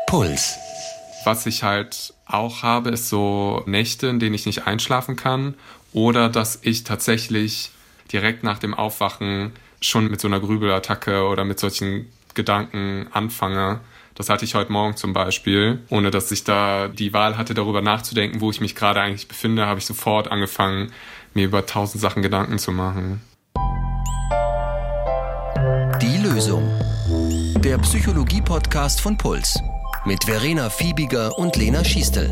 Puls. Was ich halt auch habe, ist so Nächte, in denen ich nicht einschlafen kann oder dass ich tatsächlich direkt nach dem Aufwachen schon mit so einer Grübelattacke oder mit solchen Gedanken anfange. Das hatte ich heute Morgen zum Beispiel. Ohne dass ich da die Wahl hatte, darüber nachzudenken, wo ich mich gerade eigentlich befinde, habe ich sofort angefangen, mir über 1000 Sachen Gedanken zu machen. Die Lösung. Der Psychologie-Podcast von Puls. Mit Verena Fiebiger und Lena Schiestel.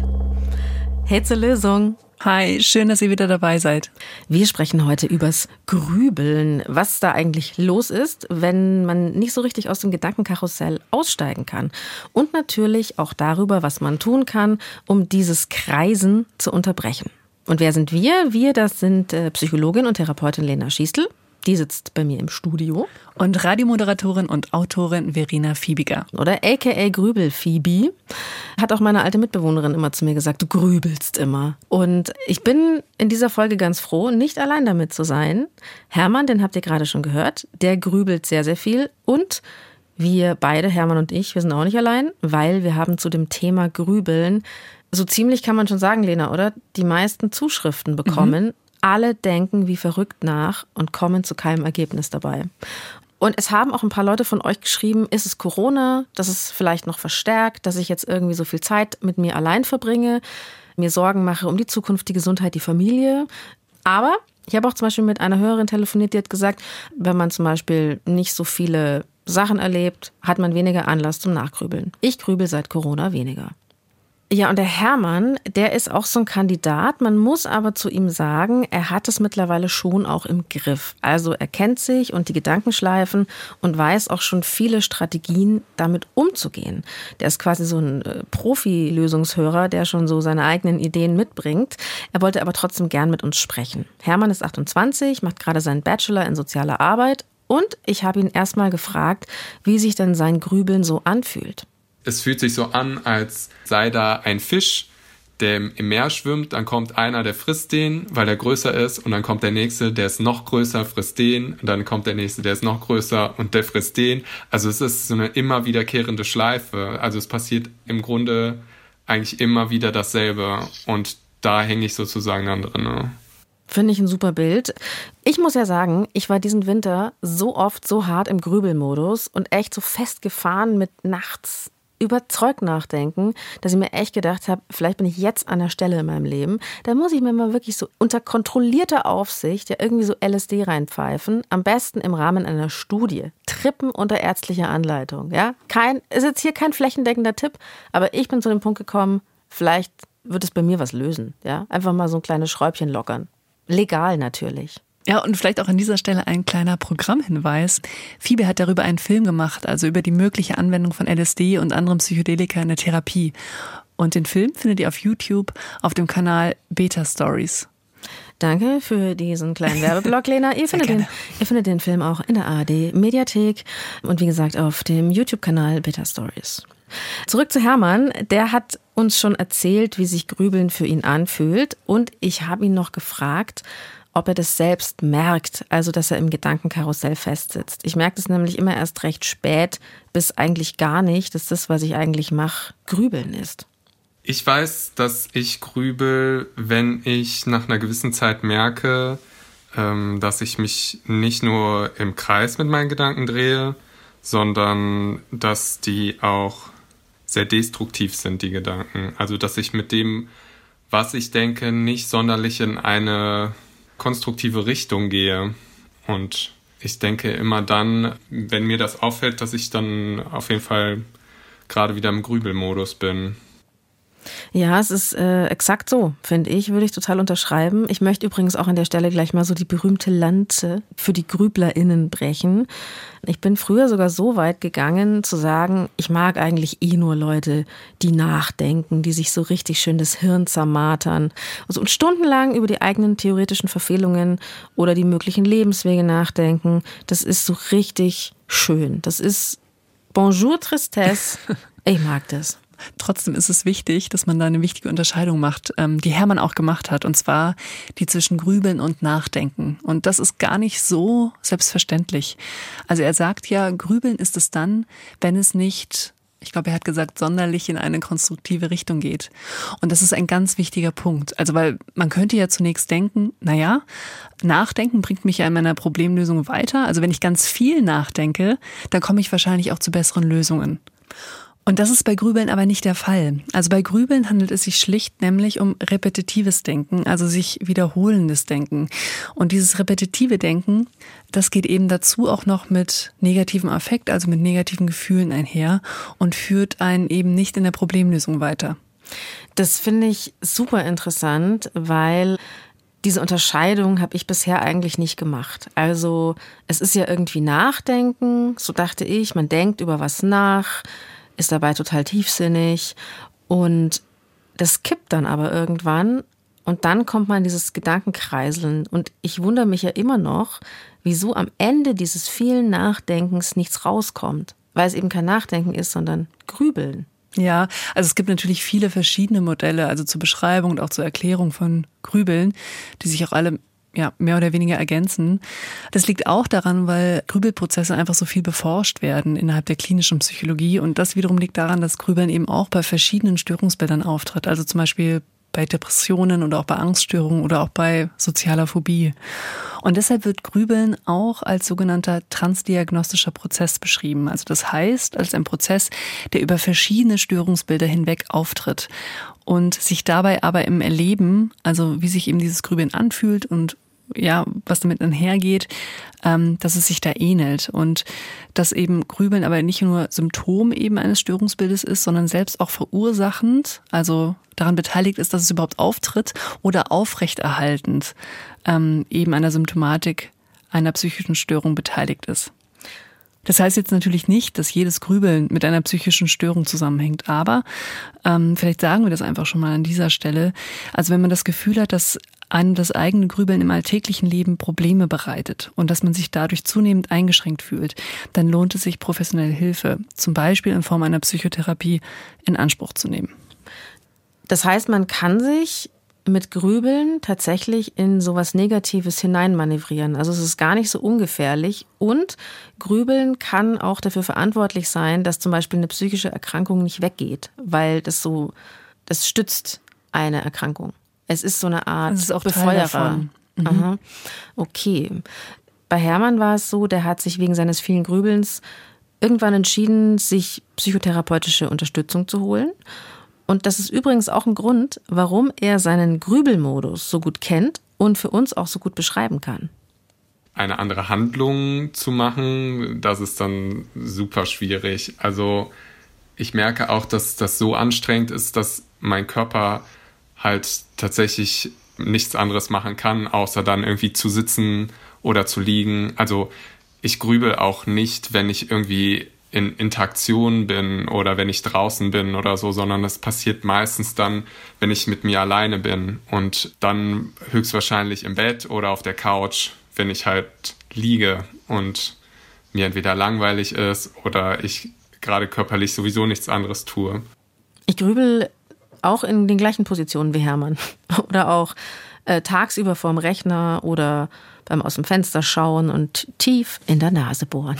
Hey zur Lösung. Hi, schön, dass ihr wieder dabei seid. Wir sprechen heute übers Grübeln, was da eigentlich los ist, wenn man nicht so richtig aus dem Gedankenkarussell aussteigen kann. Und natürlich auch darüber, was man tun kann, um dieses Kreisen zu unterbrechen. Und wer sind wir? Wir, das sind Psychologin und Therapeutin Lena Schiestel. Die sitzt bei mir im Studio. Und Radiomoderatorin und Autorin Verena Fiebiger. Oder aka Grübel-Phoebe. Hat auch meine alte Mitbewohnerin immer zu mir gesagt, du grübelst immer. Und ich bin in dieser Folge ganz froh, nicht allein damit zu sein. Hermann, den habt ihr gerade schon gehört, der grübelt sehr, sehr viel. Und wir beide, Hermann und ich, wir sind auch nicht allein, weil wir haben zu dem Thema Grübeln, so ziemlich kann man schon sagen, Lena, oder? Die meisten Zuschriften bekommen. Alle denken wie verrückt nach und kommen zu keinem Ergebnis dabei. Und es haben auch ein paar Leute von euch geschrieben, ist es Corona, dass es vielleicht noch verstärkt, dass ich jetzt irgendwie so viel Zeit mit mir allein verbringe, mir Sorgen mache um die Zukunft, die Gesundheit, die Familie. Aber ich habe auch zum Beispiel mit einer Hörerin telefoniert, die hat gesagt, wenn man zum Beispiel nicht so viele Sachen erlebt, hat man weniger Anlass zum Nachgrübeln. Ich grübel seit Corona weniger. Ja, und der Hermann, der ist auch so ein Kandidat. Man muss aber zu ihm sagen, er hat es mittlerweile schon auch im Griff. Also er kennt sich und die Gedankenschleifen und weiß auch schon viele Strategien, damit umzugehen. Der ist quasi so ein Profi-Lösungshörer, der schon so seine eigenen Ideen mitbringt. Er wollte aber trotzdem gern mit uns sprechen. Hermann ist 28, macht gerade seinen Bachelor in sozialer Arbeit und ich habe ihn erstmal gefragt, wie sich denn sein Grübeln so anfühlt. Es fühlt sich so an, als sei da ein Fisch, der im Meer schwimmt. Dann kommt einer, der frisst den, weil er größer ist. Und dann kommt der Nächste, der ist noch größer, frisst den. Und dann kommt der Nächste, der ist noch größer und der frisst den. Also es ist so eine immer wiederkehrende Schleife. Also es passiert im Grunde eigentlich immer wieder dasselbe. Und da hänge ich sozusagen dann drin. Ne? Finde ich ein super Bild. Ich muss ja sagen, ich war diesen Winter so oft so hart im Grübelmodus und echt so festgefahren mit nachts über Zeug nachdenken, dass ich mir echt gedacht habe, vielleicht bin ich jetzt an der Stelle in meinem Leben, da muss ich mir mal wirklich so unter kontrollierter Aufsicht ja irgendwie so LSD reinpfeifen, am besten im Rahmen einer Studie, Trippen unter ärztlicher Anleitung. Ja? Ist jetzt hier kein flächendeckender Tipp, aber ich bin zu dem Punkt gekommen, vielleicht wird es bei mir was lösen. Ja? Einfach mal so ein kleines Schräubchen lockern. Legal natürlich. Ja, und vielleicht auch an dieser Stelle ein kleiner Programmhinweis. Phoebe hat darüber einen Film gemacht, also über die mögliche Anwendung von LSD und anderen Psychedelika in der Therapie. Und den Film findet ihr auf YouTube auf dem Kanal Beta Stories. Danke für diesen kleinen Werbeblock, Lena. Ihr findet den Film auch in der ARD Mediathek und wie gesagt auf dem YouTube-Kanal Beta Stories. Zurück zu Hermann. Der hat uns schon erzählt, wie sich Grübeln für ihn anfühlt. Und ich habe ihn noch gefragt, ob er das selbst merkt, also dass er im Gedankenkarussell festsitzt. Ich merke das nämlich immer erst recht spät, bis eigentlich gar nicht, dass das, was ich eigentlich mache, Grübeln ist. Ich weiß, dass ich grübel, wenn ich nach einer gewissen Zeit merke, dass ich mich nicht nur im Kreis mit meinen Gedanken drehe, sondern dass die auch sehr destruktiv sind, die Gedanken. Also dass ich mit dem, was ich denke, nicht sonderlich in eine konstruktive Richtung gehe. Und ich denke immer dann, wenn mir das auffällt, dass ich dann auf jeden Fall gerade wieder im Grübelmodus bin. Ja, es ist exakt so, finde ich, würde ich total unterschreiben. Ich möchte übrigens auch an der Stelle gleich mal so die berühmte Lanze für die GrüblerInnen brechen. Ich bin früher sogar so weit gegangen, zu sagen, ich mag eigentlich nur Leute, die nachdenken, die sich so richtig schön das Hirn zermartern also, und stundenlang über die eigenen theoretischen Verfehlungen oder die möglichen Lebenswege nachdenken. Das ist so richtig schön. Das ist Bonjour Tristesse. Ich mag das. Trotzdem ist es wichtig, dass man da eine wichtige Unterscheidung macht, die Hermann auch gemacht hat, und zwar die zwischen Grübeln und Nachdenken. Und das ist gar nicht so selbstverständlich. Also er sagt ja, Grübeln ist es dann, wenn es nicht ich glaube, er hat gesagt, sonderlich in eine konstruktive Richtung geht. Und das ist ein ganz wichtiger Punkt. Also, weil man könnte ja zunächst denken, naja, Nachdenken bringt mich ja in meiner Problemlösung weiter. Also wenn ich ganz viel nachdenke, dann komme ich wahrscheinlich auch zu besseren Lösungen. Und das ist bei Grübeln aber nicht der Fall. Also bei Grübeln handelt es sich schlicht nämlich um repetitives Denken, also sich wiederholendes Denken. Und dieses repetitive Denken, das geht eben dazu auch noch mit negativem Affekt, also mit negativen Gefühlen einher und führt einen eben nicht in der Problemlösung weiter. Das finde ich super interessant, weil diese Unterscheidung habe ich bisher eigentlich nicht gemacht. Also es ist ja irgendwie Nachdenken, so dachte ich, man denkt über was nach, ist dabei total tiefsinnig und das kippt dann aber irgendwann und dann kommt man in dieses Gedankenkreiseln und ich wundere mich ja immer noch, wieso am Ende dieses vielen Nachdenkens nichts rauskommt, weil es eben kein Nachdenken ist, sondern Grübeln. Ja, also es gibt natürlich viele verschiedene Modelle, also zur Beschreibung und auch zur Erklärung von Grübeln, die sich auch alle mehr oder weniger ergänzen. Das liegt auch daran, weil Grübelprozesse einfach so viel beforscht werden innerhalb der klinischen Psychologie. Und das wiederum liegt daran, dass Grübeln eben auch bei verschiedenen Störungsbildern auftritt. Also zum Beispiel bei Depressionen oder auch bei Angststörungen oder auch bei sozialer Phobie. Und deshalb wird Grübeln auch als sogenannter transdiagnostischer Prozess beschrieben. Also das heißt, als ein Prozess, der über verschiedene Störungsbilder hinweg auftritt und sich dabei aber im Erleben, also wie sich eben dieses Grübeln anfühlt und was damit einhergeht, dass es sich da ähnelt und dass eben Grübeln aber nicht nur Symptom eben eines Störungsbildes ist, sondern selbst auch verursachend, also daran beteiligt ist, dass es überhaupt auftritt oder aufrechterhaltend eben an der Symptomatik einer psychischen Störung beteiligt ist. Das heißt jetzt natürlich nicht, dass jedes Grübeln mit einer psychischen Störung zusammenhängt, aber vielleicht sagen wir das einfach schon mal an dieser Stelle. Also wenn man das Gefühl hat, dass einem das eigene Grübeln im alltäglichen Leben Probleme bereitet und dass man sich dadurch zunehmend eingeschränkt fühlt, dann lohnt es sich, professionelle Hilfe, zum Beispiel in Form einer Psychotherapie, in Anspruch zu nehmen. Das heißt, man kann sich mit Grübeln tatsächlich in sowas Negatives hineinmanövrieren. Also es ist gar nicht so ungefährlich und Grübeln kann auch dafür verantwortlich sein, dass zum Beispiel eine psychische Erkrankung nicht weggeht, weil das stützt eine Erkrankung. Es ist so eine Art Befeuerer. Mhm. Okay. Bei Hermann war es so, der hat sich wegen seines vielen Grübelns irgendwann entschieden, sich psychotherapeutische Unterstützung zu holen. Und das ist übrigens auch ein Grund, warum er seinen Grübelmodus so gut kennt und für uns auch so gut beschreiben kann. Eine andere Handlung zu machen, das ist dann super schwierig. Also ich merke auch, dass das so anstrengend ist, dass mein Körper halt tatsächlich nichts anderes machen kann, außer dann irgendwie zu sitzen oder zu liegen. Also ich grübel auch nicht, wenn ich irgendwie in Interaktion bin oder wenn ich draußen bin oder so, sondern das passiert meistens dann, wenn ich mit mir alleine bin und dann höchstwahrscheinlich im Bett oder auf der Couch, wenn ich halt liege und mir entweder langweilig ist oder ich gerade körperlich sowieso nichts anderes tue. Ich grübel auch in den gleichen Positionen wie Hermann oder auch tagsüber vorm Rechner oder beim aus dem Fenster schauen und tief in der Nase bohren.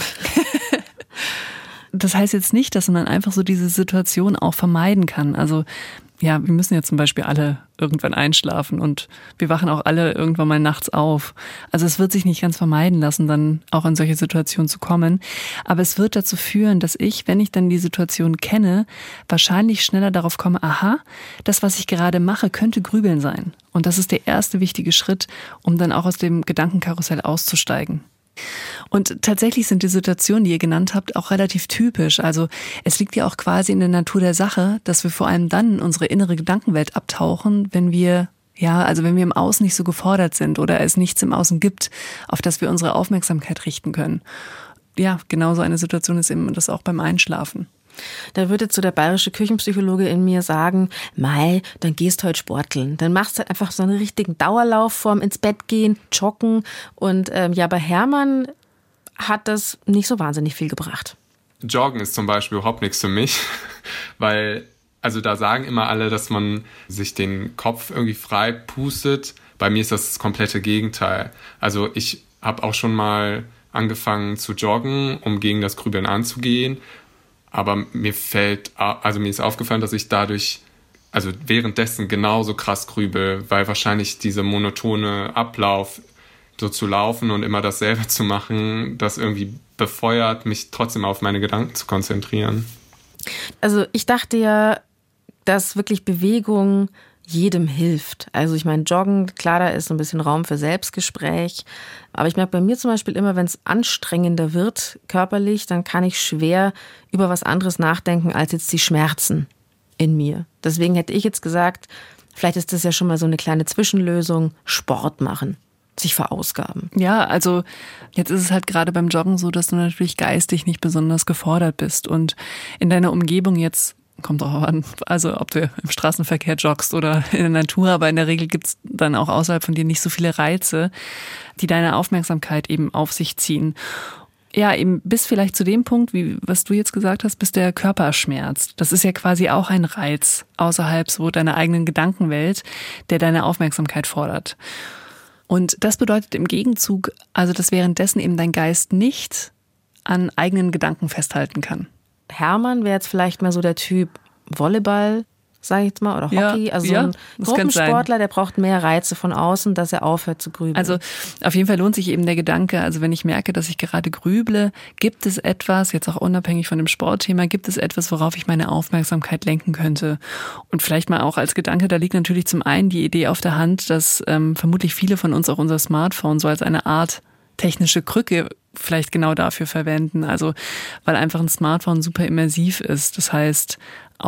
Das heißt jetzt nicht, dass man einfach so diese Situation auch vermeiden kann. Also wir müssen ja zum Beispiel alle irgendwann einschlafen und wir wachen auch alle irgendwann mal nachts auf. Also es wird sich nicht ganz vermeiden lassen, dann auch in solche Situationen zu kommen. Aber es wird dazu führen, dass ich, wenn ich dann die Situation kenne, wahrscheinlich schneller darauf komme, aha, das, was ich gerade mache, könnte Grübeln sein. Und das ist der erste wichtige Schritt, um dann auch aus dem Gedankenkarussell auszusteigen. Und tatsächlich sind die Situationen, die ihr genannt habt, auch relativ typisch. Also es liegt ja auch quasi in der Natur der Sache, dass wir vor allem dann in unsere innere Gedankenwelt abtauchen, wenn wir im Außen nicht so gefordert sind oder es nichts im Außen gibt, auf das wir unsere Aufmerksamkeit richten können. Ja, genau so eine Situation ist eben das auch beim Einschlafen. Da würde zu der bayerische Küchenpsychologe in mir sagen, Mei, dann gehst heute sporteln. Dann machst du halt einfach so einen richtigen Dauerlauf vorm ins Bett gehen, joggen. Und bei Hermann hat das nicht so wahnsinnig viel gebracht. Joggen ist zum Beispiel überhaupt nichts für mich, weil, also da sagen immer alle, dass man sich den Kopf irgendwie frei pustet. Bei mir ist das komplette Gegenteil. Also ich habe auch schon mal angefangen zu joggen, um gegen das Grübeln anzugehen. Aber mir ist aufgefallen, dass ich dadurch, also währenddessen genauso krass grübel, weil wahrscheinlich dieser monotone Ablauf, so zu laufen und immer dasselbe zu machen, das irgendwie befeuert, mich trotzdem auf meine Gedanken zu konzentrieren. Also ich dachte ja, dass wirklich Bewegung jedem hilft. Also ich meine, Joggen, klar, da ist so ein bisschen Raum für Selbstgespräch. Aber ich merke bei mir zum Beispiel immer, wenn es anstrengender wird körperlich, dann kann ich schwer über was anderes nachdenken als jetzt die Schmerzen in mir. Deswegen hätte ich jetzt gesagt, vielleicht ist das ja schon mal so eine kleine Zwischenlösung, Sport machen. Sich verausgaben. Ja, also jetzt ist es halt gerade beim Joggen so, dass du natürlich geistig nicht besonders gefordert bist und in deiner Umgebung jetzt, kommt auch an, also ob du im Straßenverkehr joggst oder in der Natur, aber in der Regel gibt's dann auch außerhalb von dir nicht so viele Reize, die deine Aufmerksamkeit eben auf sich ziehen. Ja, eben bis vielleicht zu dem Punkt, wie was du jetzt gesagt hast, bis der Körper schmerzt. Das ist ja quasi auch ein Reiz außerhalb so deiner eigenen Gedankenwelt, der deine Aufmerksamkeit fordert. Und das bedeutet im Gegenzug, also dass währenddessen eben dein Geist nicht an eigenen Gedanken festhalten kann. Hermann wäre jetzt vielleicht mal so der Typ Volleyball, sage ich jetzt mal, oder Hockey. Ja, also so ein Gruppensportler, der braucht mehr Reize von außen, dass er aufhört zu grübeln. Also auf jeden Fall lohnt sich eben der Gedanke, also wenn ich merke, dass ich gerade grüble, gibt es etwas, jetzt auch unabhängig von dem Sportthema, gibt es etwas, worauf ich meine Aufmerksamkeit lenken könnte? Und vielleicht mal auch als Gedanke, da liegt natürlich zum einen die Idee auf der Hand, dass vermutlich viele von uns auch unser Smartphone so als eine Art technische Krücke vielleicht genau dafür verwenden. Also weil einfach ein Smartphone super immersiv ist. Das heißt,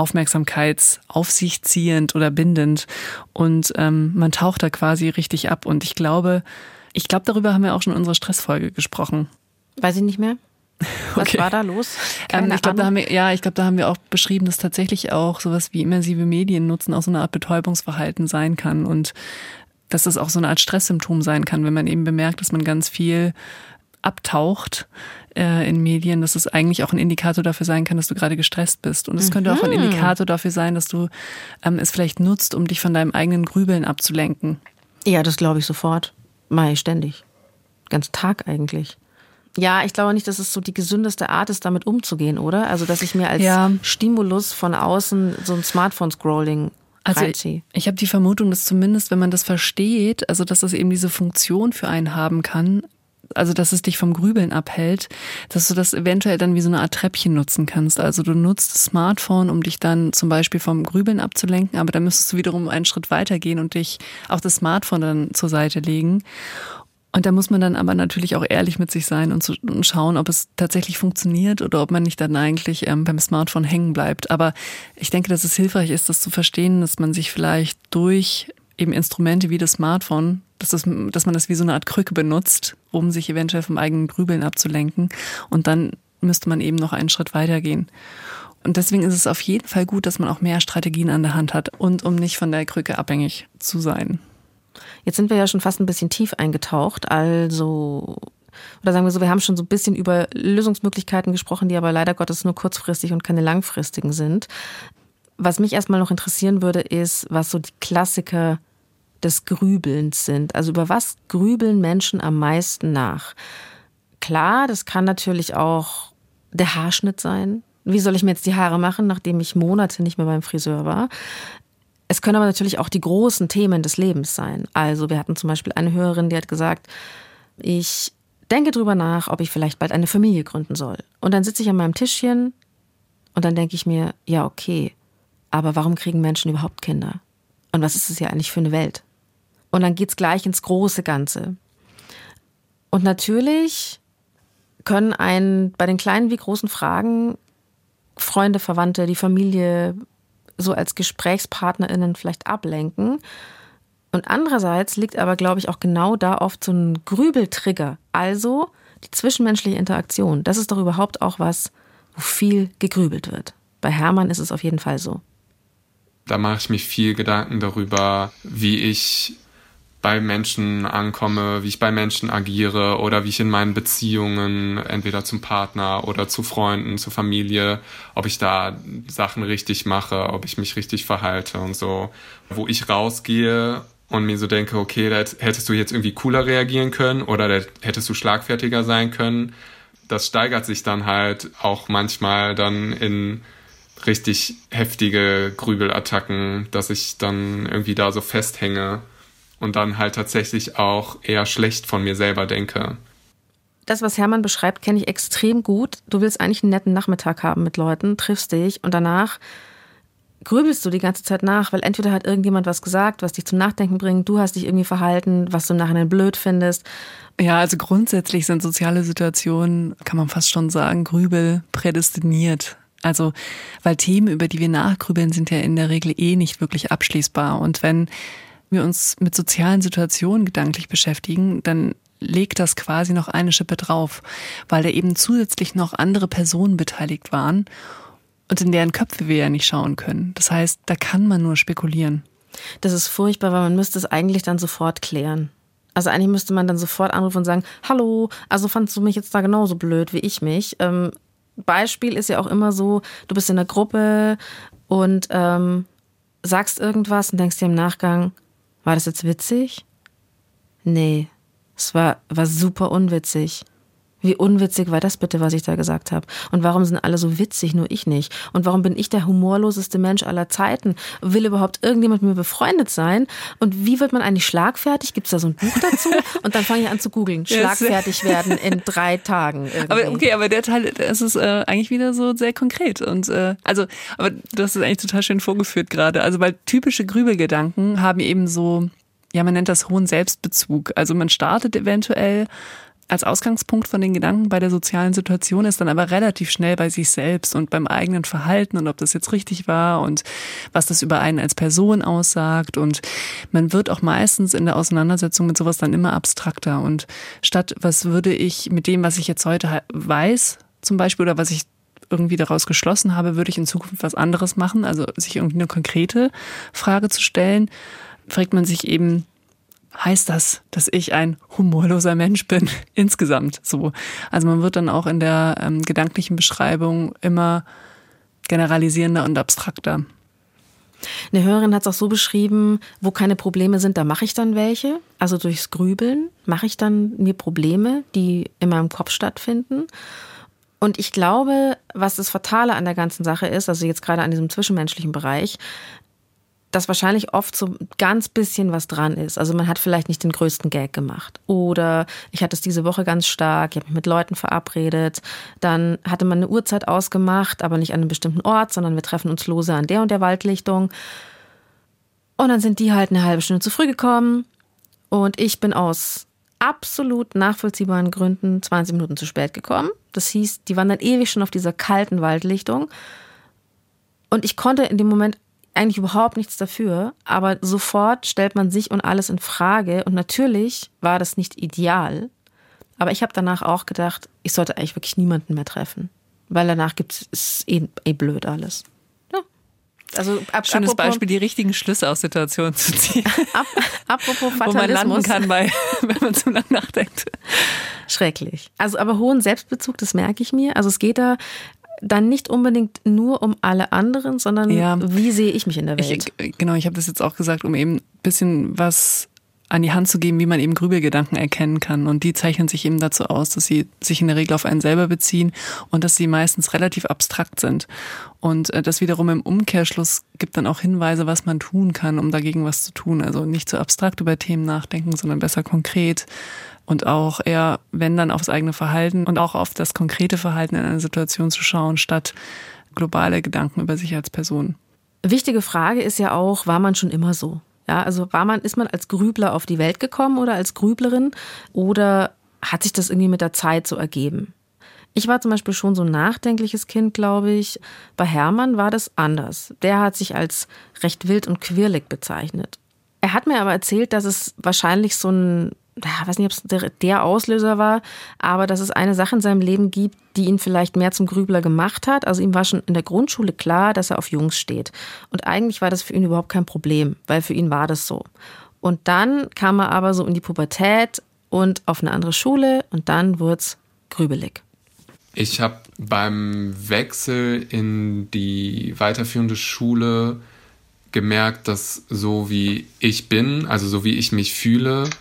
auf sich ziehend oder bindend. Und man taucht da quasi richtig ab. Und ich glaube, darüber haben wir auch schon in unserer Stressfolge gesprochen. Weiß ich nicht mehr. Was war da los? Ich glaube, da haben wir auch beschrieben, dass tatsächlich auch sowas wie immersive Medien nutzen auch so eine Art Betäubungsverhalten sein kann. Und dass das auch so eine Art Stresssymptom sein kann, wenn man eben bemerkt, dass man ganz viel abtaucht in Medien, dass es eigentlich auch ein Indikator dafür sein kann, dass du gerade gestresst bist. Und es könnte auch ein Indikator dafür sein, dass du es vielleicht nutzt, um dich von deinem eigenen Grübeln abzulenken. Ja, das glaube ich sofort. Mache ich ständig. Ganz Tag eigentlich. Ja, ich glaube nicht, dass es so die gesündeste Art ist, damit umzugehen, oder? Also, dass ich mir als Stimulus von außen so ein Smartphone-Scrolling ich habe die Vermutung, dass zumindest, wenn man das versteht, also dass das eben diese Funktion für einen haben kann, also dass es dich vom Grübeln abhält, dass du das eventuell dann wie so eine Art Treppchen nutzen kannst. Also du nutzt das Smartphone, um dich dann zum Beispiel vom Grübeln abzulenken, aber dann müsstest du wiederum einen Schritt weitergehen und dich auch das Smartphone dann zur Seite legen. Und da muss man dann aber natürlich auch ehrlich mit sich sein und schauen, ob es tatsächlich funktioniert oder ob man nicht dann eigentlich beim Smartphone hängen bleibt. Aber ich denke, dass es hilfreich ist, das zu verstehen, dass man sich vielleicht durch eben Instrumente wie das Smartphone, dass man das wie so eine Art Krücke benutzt, um sich eventuell vom eigenen Grübeln abzulenken. Und dann müsste man eben noch einen Schritt weitergehen. Und deswegen ist es auf jeden Fall gut, dass man auch mehr Strategien an der Hand hat und um nicht von der Krücke abhängig zu sein. Jetzt sind wir ja schon fast ein bisschen tief eingetaucht, also, oder sagen wir so, wir haben schon so ein bisschen über Lösungsmöglichkeiten gesprochen, die aber leider Gottes nur kurzfristig und keine langfristigen sind. Was mich erstmal noch interessieren würde, ist, was so die Klassiker des Grübelns sind. Also über was grübeln Menschen am meisten nach? Klar, das kann natürlich auch der Haarschnitt sein. Wie soll ich mir jetzt die Haare machen, nachdem ich Monate nicht mehr beim Friseur war? Es können aber natürlich auch die großen Themen des Lebens sein. Also wir hatten zum Beispiel eine Hörerin, die hat gesagt, ich denke drüber nach, ob ich vielleicht bald eine Familie gründen soll. Und dann sitze ich an meinem Tischchen und dann denke ich mir, ja okay, aber warum kriegen Menschen überhaupt Kinder? Und was ist es ja eigentlich für eine Welt? Und dann geht's gleich ins große Ganze. Und natürlich können einen bei den kleinen wie großen Fragen Freunde, Verwandte, die Familie so als GesprächspartnerInnen vielleicht ablenken. Und andererseits liegt aber, glaube ich, auch genau da oft so ein Grübeltrigger. Also die zwischenmenschliche Interaktion. Das ist doch überhaupt auch was, wo viel gegrübelt wird. Bei Hermann ist es auf jeden Fall so. Da mache ich mir viel Gedanken darüber, wie ich bei Menschen ankomme, wie ich bei Menschen agiere oder wie ich in meinen Beziehungen, entweder zum Partner oder zu Freunden, zur Familie, ob ich da Sachen richtig mache, ob ich mich richtig verhalte und so. Wo ich rausgehe und mir so denke, okay, da hättest du jetzt irgendwie cooler reagieren können oder da hättest du schlagfertiger sein können. das steigert sich dann halt auch manchmal dann in richtig heftige Grübelattacken, dass ich dann irgendwie da so festhänge und dann halt tatsächlich auch eher schlecht von mir selber denke. Das, was Hermann beschreibt, kenne ich extrem gut. Du willst eigentlich einen netten Nachmittag haben mit Leuten, triffst dich und danach grübelst du die ganze Zeit nach, weil entweder hat irgendjemand was gesagt, was dich zum Nachdenken bringt, du hast dich irgendwie verhalten, was du im Nachhinein blöd findest. Ja, also grundsätzlich sind soziale Situationen, kann man fast schon sagen, Grübel prädestiniert. Also, weil Themen, über die wir nachgrübeln, sind ja in der Regel nicht wirklich abschließbar. Und wenn wir uns mit sozialen Situationen gedanklich beschäftigen, dann legt das quasi noch eine Schippe drauf, weil da eben zusätzlich noch andere Personen beteiligt waren und in deren Köpfe wir ja nicht schauen können. Das heißt, da kann man nur spekulieren. Das ist furchtbar, weil man müsste es eigentlich dann sofort klären. Also eigentlich müsste man dann sofort anrufen und sagen, hallo, also fandst du mich jetzt da genauso blöd wie ich mich? Beispiel ist ja auch immer so, du bist in einer Gruppe und sagst irgendwas und denkst dir im Nachgang, war das jetzt witzig? Nee, es war super unwitzig. Wie unwitzig war das bitte, was ich da gesagt habe? Und warum sind alle so witzig, nur ich nicht? Und warum bin ich der humorloseste Mensch aller Zeiten? Will überhaupt irgendjemand mit mir befreundet sein? Und wie wird man eigentlich schlagfertig? Gibt es da so ein Buch dazu? Und dann fange ich an zu googeln. Schlagfertig werden in 3 Tagen. Irgendwie. Aber der Teil, das ist eigentlich wieder so sehr konkret. Und aber du hast es eigentlich total schön vorgeführt gerade. Also weil typische Grübelgedanken haben eben so, ja, man nennt das hohen Selbstbezug. Also man startet eventuell als Ausgangspunkt von den Gedanken bei der sozialen Situation, ist dann aber relativ schnell bei sich selbst und beim eigenen Verhalten und ob das jetzt richtig war und was das über einen als Person aussagt. Und man wird auch meistens in der Auseinandersetzung mit sowas dann immer abstrakter. Und statt, was würde ich mit dem, was ich jetzt heute weiß, zum Beispiel, oder was ich irgendwie daraus geschlossen habe, würde ich in Zukunft was anderes machen, also sich irgendwie eine konkrete Frage zu stellen, fragt man sich eben, heißt das, dass ich ein humorloser Mensch bin? Insgesamt so. Also man wird dann auch in der gedanklichen Beschreibung immer generalisierender und abstrakter. Eine Hörerin hat es auch so beschrieben, wo keine Probleme sind, da mache ich dann welche. Also durchs Grübeln mache ich dann mir Probleme, die in meinem Kopf stattfinden. Und ich glaube, was das Fatale an der ganzen Sache ist, also jetzt gerade an diesem zwischenmenschlichen Bereich, dass wahrscheinlich oft so ganz bisschen was dran ist. Also man hat vielleicht nicht den größten Gag gemacht. Oder ich hatte es diese Woche ganz stark, ich habe mich mit Leuten verabredet. Dann hatte man eine Uhrzeit ausgemacht, aber nicht an einem bestimmten Ort, sondern wir treffen uns lose an der und der Waldlichtung. Und dann sind die halt eine halbe Stunde zu früh gekommen. Und ich bin aus absolut nachvollziehbaren Gründen 20 Minuten zu spät gekommen. Das hieß, die waren dann ewig schon auf dieser kalten Waldlichtung. Und ich konnte in dem Moment eigentlich überhaupt nichts dafür, aber sofort stellt man sich und alles in Frage und natürlich war das nicht ideal, aber ich habe danach auch gedacht, ich sollte eigentlich wirklich niemanden mehr treffen, weil danach ist blöd alles. Ja. Also schönes Beispiel, die richtigen Schlüsse aus Situationen zu ziehen. Apropos Fatalismus. Wo man landen kann, wenn man zu lange nachdenkt. Schrecklich. Also aber hohen Selbstbezug, das merke ich mir. Also es geht da dann nicht unbedingt nur um alle anderen, sondern wie sehe ich mich in der Welt? Ich habe das jetzt auch gesagt, um eben ein bisschen was an die Hand zu geben, wie man eben Grübelgedanken erkennen kann. Und die zeichnen sich eben dazu aus, dass sie sich in der Regel auf einen selber beziehen und dass sie meistens relativ abstrakt sind. Und das wiederum im Umkehrschluss gibt dann auch Hinweise, was man tun kann, um dagegen was zu tun. Also nicht so abstrakt über Themen nachdenken, sondern besser konkret. Und auch eher, wenn dann, aufs eigene Verhalten und auch auf das konkrete Verhalten in einer Situation zu schauen, statt globale Gedanken über sich als Person. Wichtige Frage ist ja auch, war man schon immer so? Ja, also ist man als Grübler auf die Welt gekommen oder als Grüblerin? Oder hat sich das irgendwie mit der Zeit so ergeben? Ich war zum Beispiel schon so ein nachdenkliches Kind, glaube ich. Bei Hermann war das anders. Der hat sich als recht wild und quirlig bezeichnet. Er hat mir aber erzählt, dass es wahrscheinlich so ein, ich weiß nicht, ob es der Auslöser war, aber dass es eine Sache in seinem Leben gibt, die ihn vielleicht mehr zum Grübler gemacht hat. Also ihm war schon in der Grundschule klar, dass er auf Jungs steht. Und eigentlich war das für ihn überhaupt kein Problem, weil für ihn war das so. Und dann kam er aber so in die Pubertät und auf eine andere Schule und dann wurde es grübelig. Ich habe beim Wechsel in die weiterführende Schule gemerkt, dass so wie ich bin, also so wie ich mich fühle,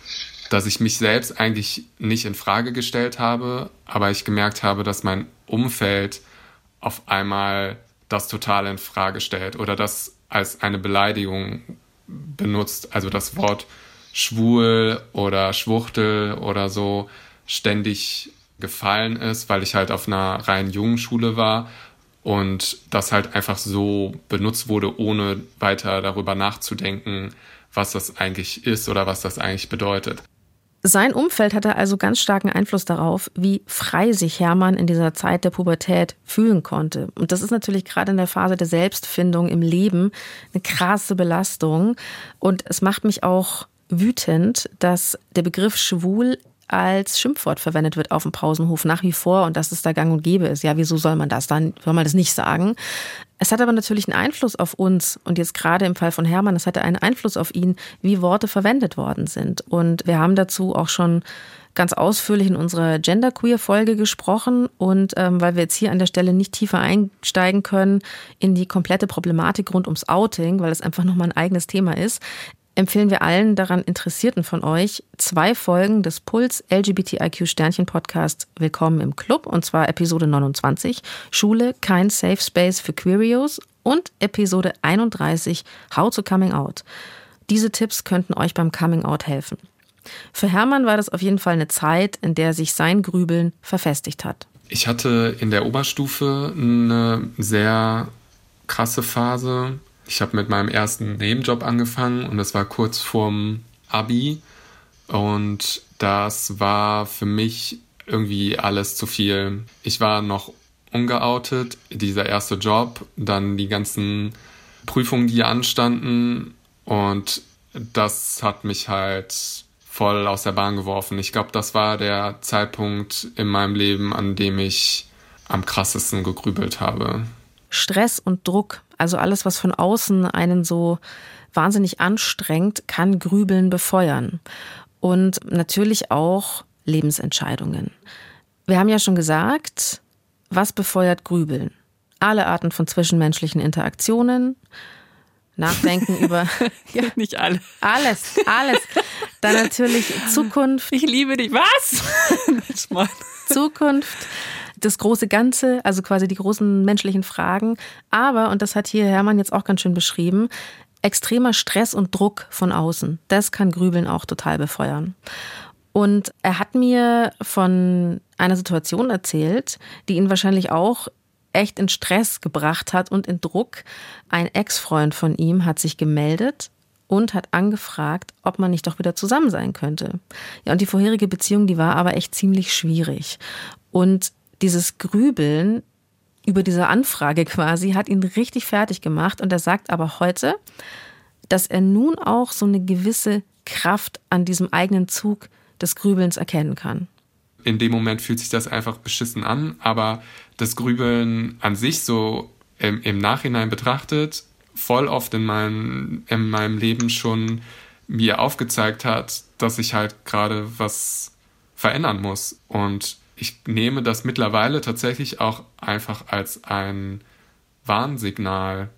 dass ich mich selbst eigentlich nicht in Frage gestellt habe, aber ich gemerkt habe, dass mein Umfeld auf einmal das total in Frage stellt oder das als eine Beleidigung benutzt. Also das Wort schwul oder Schwuchtel oder so ständig gefallen ist, weil ich halt auf einer rein jungen Schule war und das halt einfach so benutzt wurde, ohne weiter darüber nachzudenken, was das eigentlich ist oder was das eigentlich bedeutet. Sein Umfeld hatte also ganz starken Einfluss darauf, wie frei sich Hermann in dieser Zeit der Pubertät fühlen konnte. Und das ist natürlich gerade in der Phase der Selbstfindung im Leben eine krasse Belastung. Und es macht mich auch wütend, dass der Begriff schwul als Schimpfwort verwendet wird auf dem Pausenhof nach wie vor und dass es da gang und gäbe ist. Ja, wieso soll man das dann? Soll man das nicht sagen? Es hat aber natürlich einen Einfluss auf uns und jetzt gerade im Fall von Hermann, es hatte einen Einfluss auf ihn, wie Worte verwendet worden sind. Und wir haben dazu auch schon ganz ausführlich in unserer Genderqueer-Folge gesprochen und weil wir jetzt hier an der Stelle nicht tiefer einsteigen können in die komplette Problematik rund ums Outing, weil es einfach nochmal ein eigenes Thema ist, empfehlen wir allen daran Interessierten von euch 2 Folgen des Puls LGBTIQ-Sternchen-Podcasts Willkommen im Club, und zwar Episode 29, Schule, kein Safe Space für Queerios, und Episode 31, How to Coming Out. Diese Tipps könnten euch beim Coming Out helfen. Für Hermann war das auf jeden Fall eine Zeit, in der sich sein Grübeln verfestigt hat. Ich hatte in der Oberstufe eine sehr krasse Phase. Ich habe mit meinem ersten Nebenjob angefangen und das war kurz vorm Abi und das war für mich irgendwie alles zu viel. Ich war noch ungeoutet, dieser erste Job, dann die ganzen Prüfungen, die anstanden und das hat mich halt voll aus der Bahn geworfen. Ich glaube, das war der Zeitpunkt in meinem Leben, an dem ich am krassesten gegrübelt habe. Stress und Druck, also alles, was von außen einen so wahnsinnig anstrengt, kann Grübeln befeuern. Und natürlich auch Lebensentscheidungen. Wir haben ja schon gesagt, was befeuert Grübeln? Alle Arten von zwischenmenschlichen Interaktionen, Nachdenken über... Ja, nicht alle. Alles. Dann natürlich Zukunft. Ich liebe dich. Was? Zukunft, das große Ganze, also quasi die großen menschlichen Fragen. Aber, und das hat hier Hermann jetzt auch ganz schön beschrieben, extremer Stress und Druck von außen. Das kann Grübeln auch total befeuern. Und er hat mir von einer Situation erzählt, die ihn wahrscheinlich auch echt in Stress gebracht hat und in Druck. Ein Ex-Freund von ihm hat sich gemeldet und hat angefragt, ob man nicht doch wieder zusammen sein könnte. Ja, und die vorherige Beziehung, die war aber echt ziemlich schwierig. Und dieses Grübeln über diese Anfrage quasi hat ihn richtig fertig gemacht. Und er sagt aber heute, dass er nun auch so eine gewisse Kraft an diesem eigenen Zug des Grübelns erkennen kann. In dem Moment fühlt sich das einfach beschissen an, aber das Grübeln an sich so im Nachhinein betrachtet, voll oft in meinem Leben schon mir aufgezeigt hat, dass ich halt gerade was verändern muss. Und ich nehme das mittlerweile tatsächlich auch einfach als ein Warnsignal,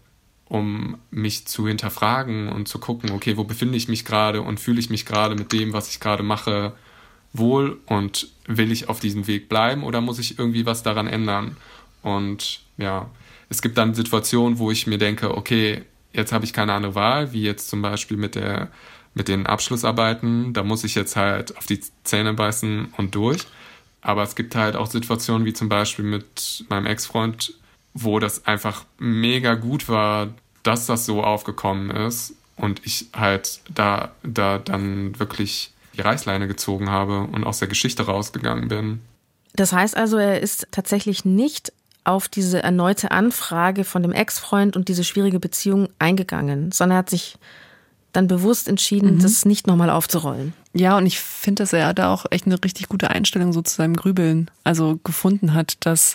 um mich zu hinterfragen und zu gucken, okay, wo befinde ich mich gerade und fühle ich mich gerade mit dem, was ich gerade mache, wohl und will ich auf diesem Weg bleiben oder muss ich irgendwie was daran ändern? Und ja, es gibt dann Situationen, wo ich mir denke, okay, jetzt habe ich keine andere Wahl, wie jetzt zum Beispiel mit den Abschlussarbeiten, da muss ich jetzt halt auf die Zähne beißen und durch. Aber es gibt halt auch Situationen wie zum Beispiel mit meinem Ex-Freund, wo das einfach mega gut war, dass das so aufgekommen ist und ich halt da dann wirklich die Reißleine gezogen habe und aus der Geschichte rausgegangen bin. Das heißt also, er ist tatsächlich nicht auf diese erneute Anfrage von dem Ex-Freund und diese schwierige Beziehung eingegangen, sondern er hat sich dann bewusst entschieden, das nicht nochmal aufzurollen. Ja, und ich finde, dass er da auch echt eine richtig gute Einstellung so zu seinem Grübeln also gefunden hat, dass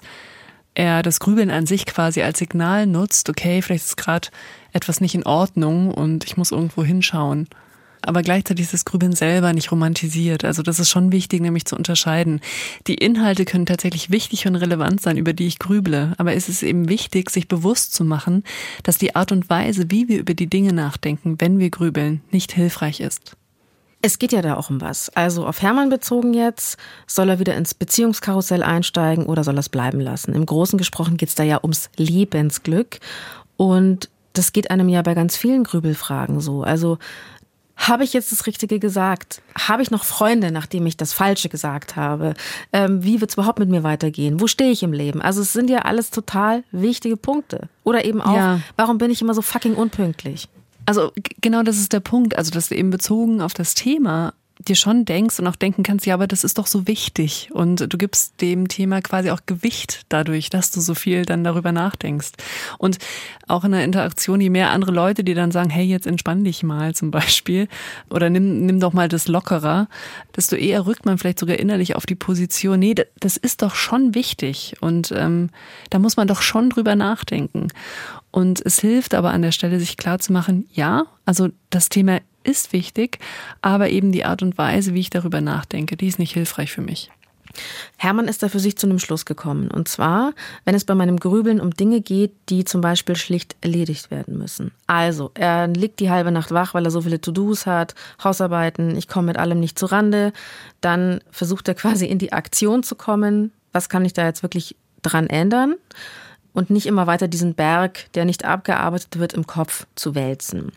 er das Grübeln an sich quasi als Signal nutzt, okay, vielleicht ist gerade etwas nicht in Ordnung und ich muss irgendwo hinschauen. Aber gleichzeitig ist das Grübeln selber nicht romantisiert. Also das ist schon wichtig, nämlich zu unterscheiden. Die Inhalte können tatsächlich wichtig und relevant sein, über die ich grüble. Aber es ist eben wichtig, sich bewusst zu machen, dass die Art und Weise, wie wir über die Dinge nachdenken, wenn wir grübeln, nicht hilfreich ist. Es geht ja da auch um was. Also auf Hermann bezogen jetzt, soll er wieder ins Beziehungskarussell einsteigen oder soll er es bleiben lassen? Im Großen gesprochen geht es da ja ums Lebensglück. Und das geht einem ja bei ganz vielen Grübelfragen so. Also habe ich jetzt das Richtige gesagt? Habe ich noch Freunde, nachdem ich das Falsche gesagt habe? Wie wird es überhaupt mit mir weitergehen? Wo stehe ich im Leben? Also es sind ja alles total wichtige Punkte. Oder eben auch, warum bin ich immer so fucking unpünktlich? Also genau das ist der Punkt, also dass du eben bezogen auf das Thema dir schon denkst und auch denken kannst, ja, aber das ist doch so wichtig und du gibst dem Thema quasi auch Gewicht dadurch, dass du so viel dann darüber nachdenkst. Und auch in der Interaktion, je mehr andere Leute, die dann sagen, hey, jetzt entspann dich mal zum Beispiel oder nimm doch mal das lockerer, desto eher rückt man vielleicht sogar innerlich auf die Position, nee, das ist doch schon wichtig und da muss man doch schon drüber nachdenken. Und es hilft aber an der Stelle, sich klarzumachen, ja, also das Thema ist wichtig, aber eben die Art und Weise, wie ich darüber nachdenke, die ist nicht hilfreich für mich. Hermann ist da für sich zu einem Schluss gekommen. Und zwar, wenn es bei meinem Grübeln um Dinge geht, die zum Beispiel schlicht erledigt werden müssen. Also, er liegt die halbe Nacht wach, weil er so viele To-Dos hat, Hausarbeiten, ich komme mit allem nicht zurande. Dann versucht er quasi in die Aktion zu kommen. Was kann ich da jetzt wirklich dran ändern? Und nicht immer weiter diesen Berg, der nicht abgearbeitet wird, im Kopf zu wälzen.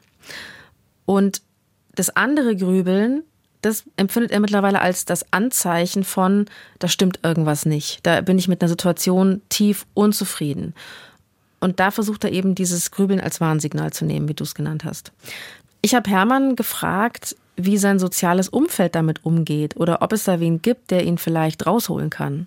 Und das andere Grübeln, das empfindet er mittlerweile als das Anzeichen von, da stimmt irgendwas nicht. Da bin ich mit einer Situation tief unzufrieden. Und da versucht er eben dieses Grübeln als Warnsignal zu nehmen, wie du es genannt hast. Ich habe Hermann gefragt, wie sein soziales Umfeld damit umgeht oder ob es da wen gibt, der ihn vielleicht rausholen kann.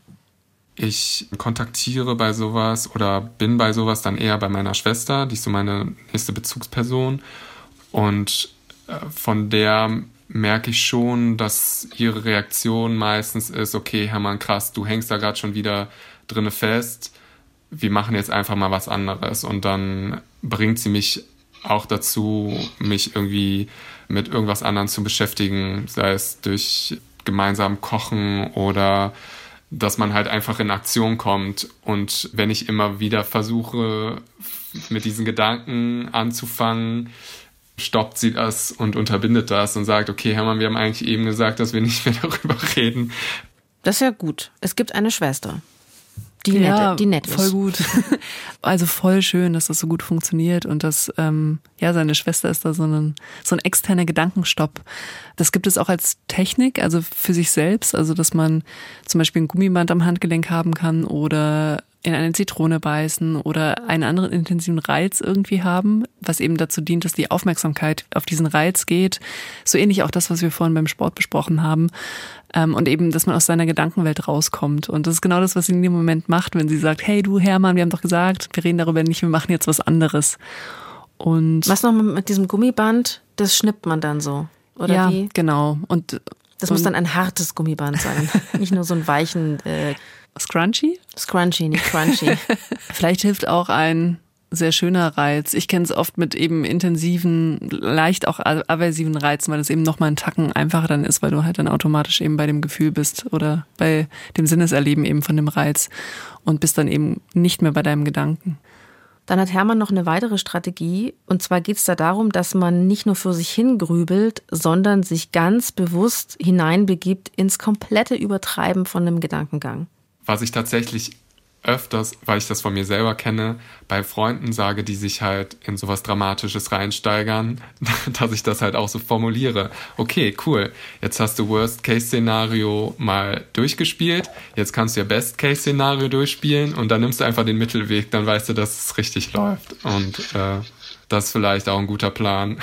Ich kontaktiere bei sowas oder bin bei sowas dann eher bei meiner Schwester, die ist so meine nächste Bezugsperson. Und von der merke ich schon, dass ihre Reaktion meistens ist, okay, Hermann, krass, du hängst da gerade schon wieder drinne fest, wir machen jetzt einfach mal was anderes. Und dann bringt sie mich auch dazu, mich irgendwie mit irgendwas anderem zu beschäftigen, sei es durch gemeinsam Kochen oder dass man halt einfach in Aktion kommt. Und wenn ich immer wieder versuche, mit diesen Gedanken anzufangen, stoppt sie das und unterbindet das und sagt, okay, Hermann, wir haben eigentlich eben gesagt, dass wir nicht mehr darüber reden. Das ist ja gut. Es gibt eine Schwester, die nett ist. Voll gut. Also voll schön, dass das so gut funktioniert und dass seine Schwester ist da so ein externer Gedankenstopp. Das gibt es auch als Technik, also für sich selbst, also dass man zum Beispiel ein Gummiband am Handgelenk haben kann oder in eine Zitrone beißen oder einen anderen intensiven Reiz irgendwie haben, was eben dazu dient, dass die Aufmerksamkeit auf diesen Reiz geht. So ähnlich auch das, was wir vorhin beim Sport besprochen haben. Und eben, dass man aus seiner Gedankenwelt rauskommt. Und das ist genau das, was sie in dem Moment macht, wenn sie sagt, hey du Hermann, wir haben doch gesagt, wir reden darüber nicht, wir machen jetzt was anderes. Und was noch mit diesem Gummiband, das schnippt man dann so, oder ja, wie? Genau. Und das muss dann ein hartes Gummiband sein, nicht nur so ein weichen Scrunchy? Scrunchy, nicht crunchy. Vielleicht hilft auch ein sehr schöner Reiz. Ich kenne es oft mit eben intensiven, leicht auch aversiven Reizen, weil es eben nochmal einen Tacken einfacher dann ist, weil du halt dann automatisch eben bei dem Gefühl bist oder bei dem Sinneserleben eben von dem Reiz und bist dann eben nicht mehr bei deinem Gedanken. Dann hat Hermann noch eine weitere Strategie, und zwar geht es da darum, dass man nicht nur für sich hingrübelt, sondern sich ganz bewusst hineinbegibt ins komplette Übertreiben von einem Gedankengang. Was ich tatsächlich öfters, weil ich das von mir selber kenne, bei Freunden sage, die sich halt in sowas Dramatisches reinsteigern, dass ich das halt auch so formuliere. Okay, cool, jetzt hast du Worst-Case-Szenario mal durchgespielt, jetzt kannst du ja Best-Case-Szenario durchspielen und dann nimmst du einfach den Mittelweg, dann weißt du, dass es richtig läuft. Und das ist vielleicht auch ein guter Plan.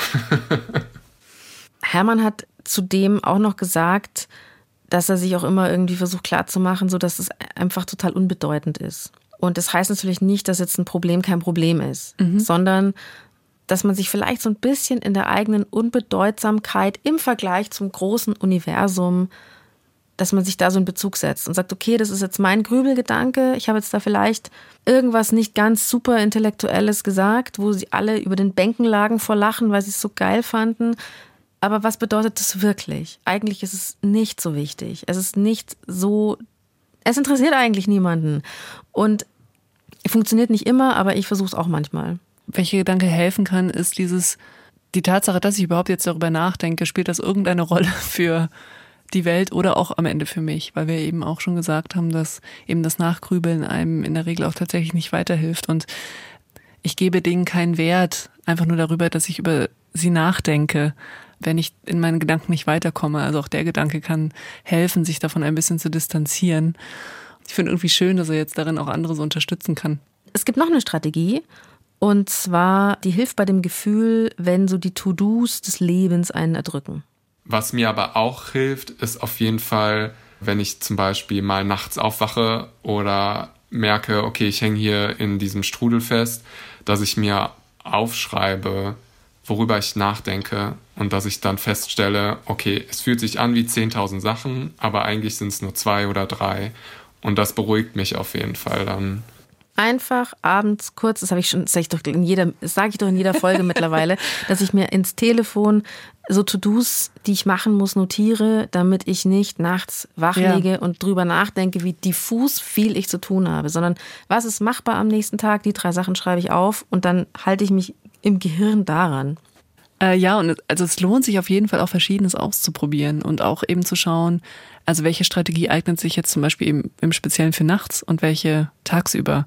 Hermann hat zudem auch noch gesagt, dass er sich auch immer irgendwie versucht klarzumachen, so dass es einfach total unbedeutend ist. Und das heißt natürlich nicht, dass jetzt ein Problem kein Problem ist, sondern dass man sich vielleicht so ein bisschen in der eigenen Unbedeutsamkeit im Vergleich zum großen Universum, dass man sich da so in Bezug setzt und sagt, okay, das ist jetzt mein Grübelgedanke, ich habe jetzt da vielleicht irgendwas nicht ganz super Intellektuelles gesagt, wo sie alle über den Bänken lagen vor Lachen, weil sie es so geil fanden. Aber was bedeutet das wirklich? Eigentlich ist es nicht so wichtig. Es ist nicht so, es interessiert eigentlich niemanden. Und funktioniert nicht immer, aber ich versuche es auch manchmal. Welcher Gedanke helfen kann, ist dieses, die Tatsache, dass ich überhaupt jetzt darüber nachdenke, spielt das irgendeine Rolle für die Welt oder auch am Ende für mich? Weil wir eben auch schon gesagt haben, dass eben das Nachgrübeln einem in der Regel auch tatsächlich nicht weiterhilft. Und ich gebe Dingen keinen Wert, einfach nur darüber, dass ich über sie nachdenke, wenn ich in meinen Gedanken nicht weiterkomme. Also auch der Gedanke kann helfen, sich davon ein bisschen zu distanzieren. Ich finde irgendwie schön, dass er jetzt darin auch andere so unterstützen kann. Es gibt noch eine Strategie. Und zwar, die hilft bei dem Gefühl, wenn so die To-Dos des Lebens einen erdrücken. Was mir aber auch hilft, ist auf jeden Fall, wenn ich zum Beispiel mal nachts aufwache oder merke, okay, ich hänge hier in diesem Strudel fest, dass ich mir aufschreibe, worüber ich nachdenke und dass ich dann feststelle, okay, es fühlt sich an wie 10.000 Sachen, aber eigentlich sind es nur 2 oder 3 und das beruhigt mich auf jeden Fall dann. Einfach abends kurz, das sage ich doch in jeder Folge mittlerweile, dass ich mir ins Telefon so To-Dos, die ich machen muss, notiere, damit ich nicht nachts wach liege und drüber nachdenke, wie diffus viel ich zu tun habe, sondern was ist machbar am nächsten Tag, die 3 Sachen schreibe ich auf und dann halte ich mich im Gehirn daran. Und also es lohnt sich auf jeden Fall auch Verschiedenes auszuprobieren und auch eben zu schauen, also welche Strategie eignet sich jetzt zum Beispiel eben im Speziellen für nachts und welche tagsüber.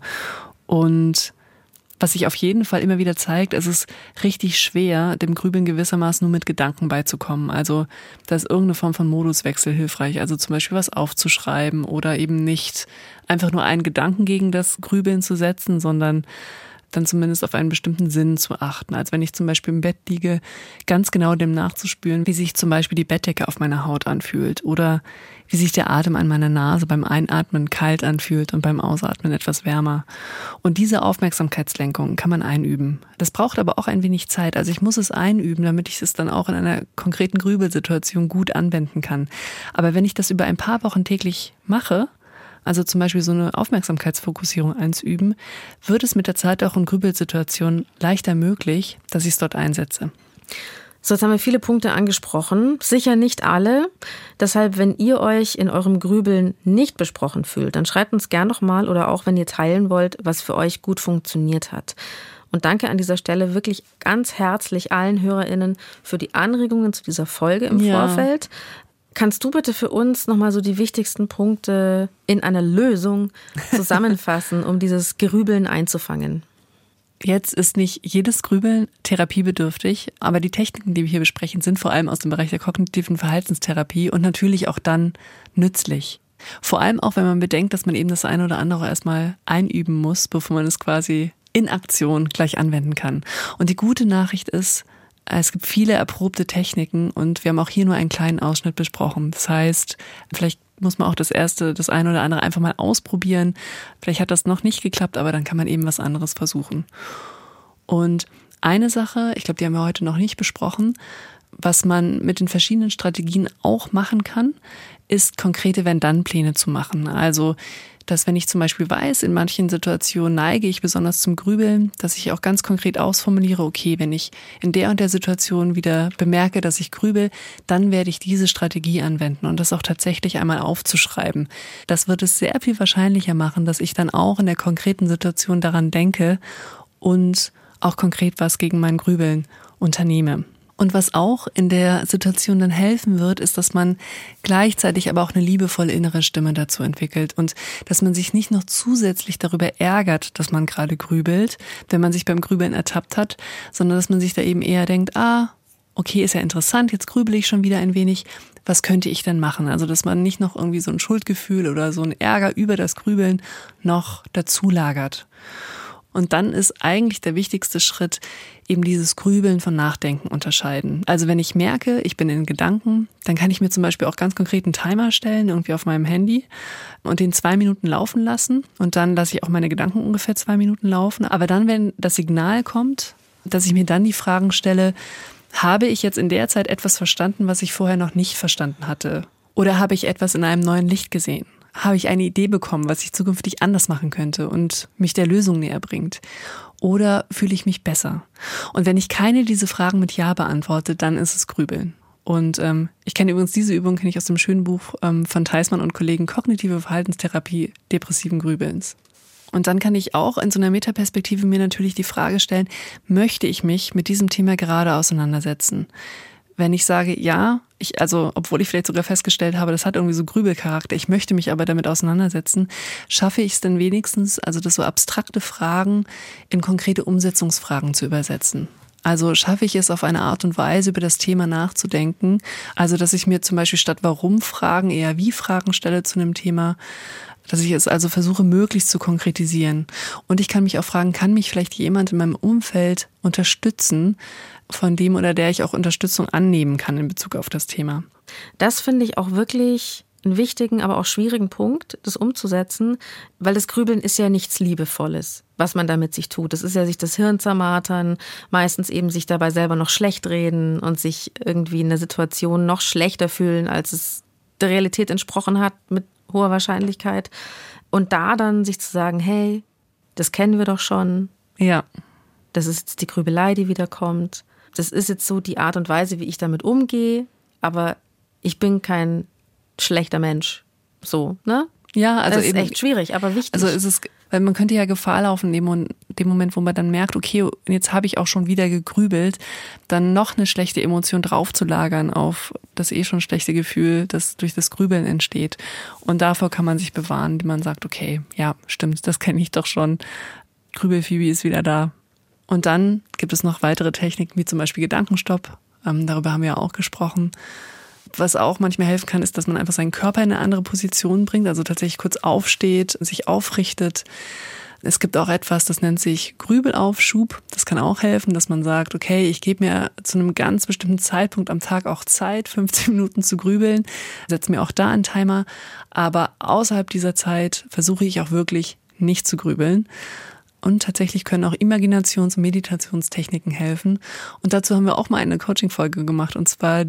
Und was sich auf jeden Fall immer wieder zeigt, es ist richtig schwer, dem Grübeln gewissermaßen nur mit Gedanken beizukommen. Also da ist irgendeine Form von Moduswechsel hilfreich. Also zum Beispiel was aufzuschreiben oder eben nicht einfach nur einen Gedanken gegen das Grübeln zu setzen, sondern dann zumindest auf einen bestimmten Sinn zu achten. Also wenn ich zum Beispiel im Bett liege, ganz genau dem nachzuspüren, wie sich zum Beispiel die Bettdecke auf meiner Haut anfühlt oder wie sich der Atem an meiner Nase beim Einatmen kalt anfühlt und beim Ausatmen etwas wärmer. Und diese Aufmerksamkeitslenkung kann man einüben. Das braucht aber auch ein wenig Zeit. Also ich muss es einüben, damit ich es dann auch in einer konkreten Grübelsituation gut anwenden kann. Aber wenn ich das über ein paar Wochen täglich mache, also zum Beispiel so eine Aufmerksamkeitsfokussierung einzuüben, wird es mit der Zeit auch in Grübelsituationen leichter möglich, dass ich es dort einsetze. So, jetzt haben wir viele Punkte angesprochen, sicher nicht alle. Deshalb, wenn ihr euch in eurem Grübeln nicht besprochen fühlt, dann schreibt uns gern noch mal oder auch, wenn ihr teilen wollt, was für euch gut funktioniert hat. Und danke an dieser Stelle wirklich ganz herzlich allen HörerInnen für die Anregungen zu dieser Folge im Vorfeld. Kannst du bitte für uns nochmal so die wichtigsten Punkte in einer Lösung zusammenfassen, um dieses Grübeln einzufangen? Jetzt ist nicht jedes Grübeln therapiebedürftig, aber die Techniken, die wir hier besprechen, sind vor allem aus dem Bereich der kognitiven Verhaltenstherapie und natürlich auch dann nützlich. Vor allem auch, wenn man bedenkt, dass man eben das eine oder andere erstmal einüben muss, bevor man es quasi in Aktion gleich anwenden kann. Und die gute Nachricht ist, es gibt viele erprobte Techniken und wir haben auch hier nur einen kleinen Ausschnitt besprochen. Das heißt, vielleicht muss man auch das eine oder andere einfach mal ausprobieren. Vielleicht hat das noch nicht geklappt, aber dann kann man eben was anderes versuchen. Und eine Sache, ich glaube, die haben wir heute noch nicht besprochen, was man mit den verschiedenen Strategien auch machen kann, ist konkrete Wenn-Dann-Pläne zu machen. Also, dass wenn ich zum Beispiel weiß, in manchen Situationen neige ich besonders zum Grübeln, dass ich auch ganz konkret ausformuliere, okay, wenn ich in der und der Situation wieder bemerke, dass ich grübel, dann werde ich diese Strategie anwenden und das auch tatsächlich einmal aufzuschreiben. Das wird es sehr viel wahrscheinlicher machen, dass ich dann auch in der konkreten Situation daran denke und auch konkret was gegen mein Grübeln unternehme. Und was auch in der Situation dann helfen wird, ist, dass man gleichzeitig aber auch eine liebevolle innere Stimme dazu entwickelt und dass man sich nicht noch zusätzlich darüber ärgert, dass man gerade grübelt, wenn man sich beim Grübeln ertappt hat, sondern dass man sich da eben eher denkt, okay, ist ja interessant, jetzt grübele ich schon wieder ein wenig, was könnte ich denn machen? Also, dass man nicht noch irgendwie so ein Schuldgefühl oder so ein Ärger über das Grübeln noch dazu lagert. Und dann ist eigentlich der wichtigste Schritt eben dieses Grübeln von Nachdenken unterscheiden. Also wenn ich merke, ich bin in Gedanken, dann kann ich mir zum Beispiel auch ganz konkret einen Timer stellen, irgendwie auf meinem Handy und den 2 Minuten laufen lassen. Und dann lasse ich auch meine Gedanken ungefähr 2 Minuten laufen. Aber dann, wenn das Signal kommt, dass ich mir dann die Fragen stelle, habe ich jetzt in der Zeit etwas verstanden, was ich vorher noch nicht verstanden hatte? Oder habe ich etwas in einem neuen Licht gesehen? Habe ich eine Idee bekommen, was ich zukünftig anders machen könnte und mich der Lösung näher bringt? Oder fühle ich mich besser? Und wenn ich keine dieser Fragen mit Ja beantworte, dann ist es Grübeln. Und ich kenne übrigens diese Übung, kenne ich aus dem schönen Buch von Theismann und Kollegen Kognitive Verhaltenstherapie depressiven Grübelns. Und dann kann ich auch in so einer Metaperspektive mir natürlich die Frage stellen, möchte ich mich mit diesem Thema gerade auseinandersetzen? Wenn ich sage, ja, obwohl ich vielleicht sogar festgestellt habe, das hat irgendwie so Grübelcharakter, ich möchte mich aber damit auseinandersetzen, schaffe ich es denn wenigstens, also das so abstrakte Fragen in konkrete Umsetzungsfragen zu übersetzen? Also schaffe ich es auf eine Art und Weise, über das Thema nachzudenken, also dass ich mir zum Beispiel statt Warum-Fragen eher Wie-Fragen stelle zu einem Thema, dass ich es also versuche, möglichst zu konkretisieren. Und ich kann mich auch fragen, kann mich vielleicht jemand in meinem Umfeld unterstützen, von dem oder der ich auch Unterstützung annehmen kann in Bezug auf das Thema? Das finde ich auch wirklich einen wichtigen, aber auch schwierigen Punkt, das umzusetzen, weil das Grübeln ist ja nichts Liebevolles, was man damit sich tut. Das ist ja sich das Hirn zermartern, meistens eben sich dabei selber noch schlecht reden und sich irgendwie in der Situation noch schlechter fühlen, als es der Realität entsprochen hat, mit hoher Wahrscheinlichkeit. Und da dann sich zu sagen, hey, das kennen wir doch schon. Ja. Das ist jetzt die Grübelei, die wieder kommt. Das ist jetzt so die Art und Weise, wie ich damit umgehe. Aber ich bin kein schlechter Mensch. So, ne? Ja, also das ist eben echt schwierig, aber wichtig. Also ist es, weil man könnte ja Gefahr laufen in dem Moment, wo man dann merkt, okay, jetzt habe ich auch schon wieder gegrübelt, dann noch eine schlechte Emotion draufzulagern auf das schon schlechte Gefühl, das durch das Grübeln entsteht. Und davor kann man sich bewahren, indem man sagt, okay, ja, stimmt, das kenne ich doch schon. Grübel-Phoebe ist wieder da. Und dann gibt es noch weitere Techniken, wie zum Beispiel Gedankenstopp. Darüber haben wir ja auch gesprochen. Was auch manchmal helfen kann, ist, dass man einfach seinen Körper in eine andere Position bringt, also tatsächlich kurz aufsteht, sich aufrichtet. Es gibt auch etwas, das nennt sich Grübelaufschub. Das kann auch helfen, dass man sagt, okay, ich gebe mir zu einem ganz bestimmten Zeitpunkt am Tag auch Zeit, 15 Minuten zu grübeln, setze mir auch da einen Timer. Aber außerhalb dieser Zeit versuche ich auch wirklich nicht zu grübeln. Und tatsächlich können auch Imaginations- und Meditationstechniken helfen. Und dazu haben wir auch mal eine Coaching-Folge gemacht, und zwar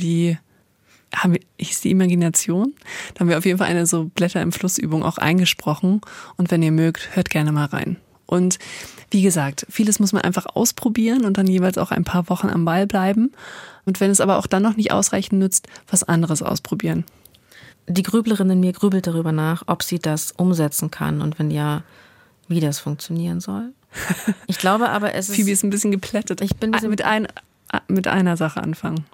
hieß die Imagination. Da haben wir auf jeden Fall eine so Blätter im Fluss-Übung auch eingesprochen. Und wenn ihr mögt, hört gerne mal rein. Und wie gesagt, vieles muss man einfach ausprobieren und dann jeweils auch ein paar Wochen am Ball bleiben. Und wenn es aber auch dann noch nicht ausreichend nützt, was anderes ausprobieren. Die Grüblerin in mir grübelt darüber nach, ob sie das umsetzen kann und wenn ja, wie das funktionieren soll. Ich glaube aber, es ist... Phoebe ist ein bisschen geplättet. Ich bin mit einer Sache anfangen.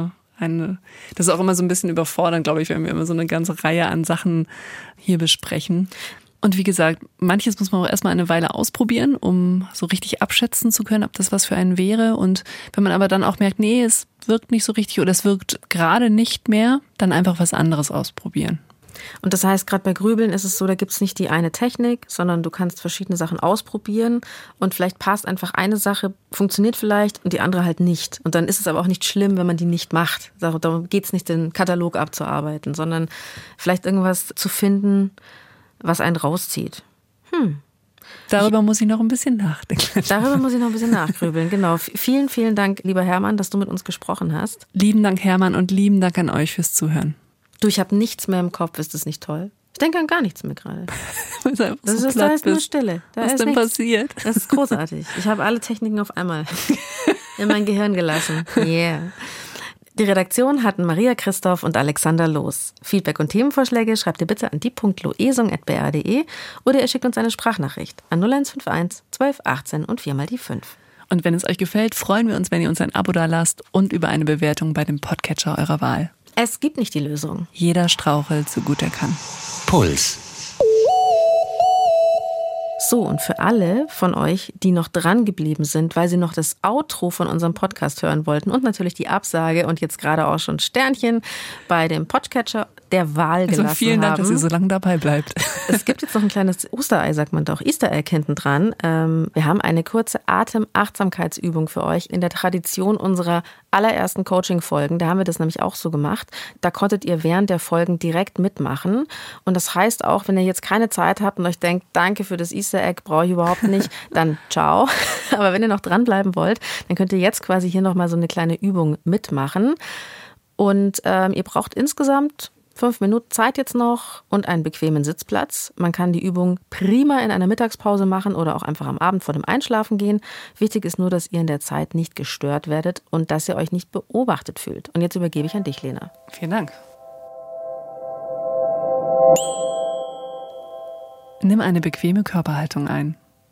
Das ist auch immer so ein bisschen überfordernd, glaube ich, wenn wir immer so eine ganze Reihe an Sachen hier besprechen. Und wie gesagt, manches muss man auch erstmal eine Weile ausprobieren, um so richtig abschätzen zu können, ob das was für einen wäre. Und wenn man aber dann auch merkt, nee, es wirkt nicht so richtig oder es wirkt gerade nicht mehr, dann einfach was anderes ausprobieren. Und das heißt, gerade bei Grübeln ist es so, da gibt es nicht die eine Technik, sondern du kannst verschiedene Sachen ausprobieren und vielleicht passt einfach eine Sache, funktioniert vielleicht und die andere halt nicht. Und dann ist es aber auch nicht schlimm, wenn man die nicht macht. Darum geht es nicht, den Katalog abzuarbeiten, sondern vielleicht irgendwas zu finden, was einen rauszieht. Darüber muss ich noch ein bisschen nachdenken. Darüber muss ich noch ein bisschen nachgrübeln, genau. Vielen, vielen Dank, lieber Hermann, dass du mit uns gesprochen hast. Lieben Dank, Hermann, und lieben Dank an euch fürs Zuhören. Du, ich habe nichts mehr im Kopf, ist das nicht toll? Ich denke an gar nichts mehr gerade. Da ist nur Stille. Was ist denn passiert? Das ist großartig. Ich habe alle Techniken auf einmal in mein Gehirn gelassen. Yeah. Die Redaktion hatten Maria Christoph und Alexander Loos. Feedback und Themenvorschläge schreibt ihr bitte an die.loesung@br.de oder ihr schickt uns eine Sprachnachricht an 0151 12 18 und 4 mal die 5. Und wenn es euch gefällt, freuen wir uns, wenn ihr uns ein Abo dalasst und über eine Bewertung bei dem Podcatcher eurer Wahl. Es gibt nicht die Lösung. Jeder strauchelt so gut er kann. Puls. So, und für alle von euch, die noch dran geblieben sind, weil sie noch das Outro von unserem Podcast hören wollten und natürlich die Absage und jetzt gerade auch schon Sternchen bei dem Podcatcher der Wahl gelassen haben. Also vielen Dank, dass ihr so lange dabei bleibt. Es gibt jetzt noch ein kleines Osterei, sagt man doch, Easter Egg hinten dran. Wir haben eine kurze Atem-Achtsamkeitsübung für euch in der Tradition unserer allerersten Coaching-Folgen. Da haben wir das nämlich auch so gemacht. Da konntet ihr während der Folgen direkt mitmachen. Und das heißt auch, wenn ihr jetzt keine Zeit habt und euch denkt, danke für das Easter Egg, brauche ich überhaupt nicht, dann ciao. Aber wenn ihr noch dranbleiben wollt, dann könnt ihr jetzt quasi hier nochmal so eine kleine Übung mitmachen. Und ihr braucht insgesamt 5 Minuten Zeit jetzt noch und einen bequemen Sitzplatz. Man kann die Übung prima in einer Mittagspause machen oder auch einfach am Abend vor dem Einschlafen gehen. Wichtig ist nur, dass ihr in der Zeit nicht gestört werdet und dass ihr euch nicht beobachtet fühlt. Und jetzt übergebe ich an dich, Lena. Vielen Dank. Nimm eine bequeme Körperhaltung ein.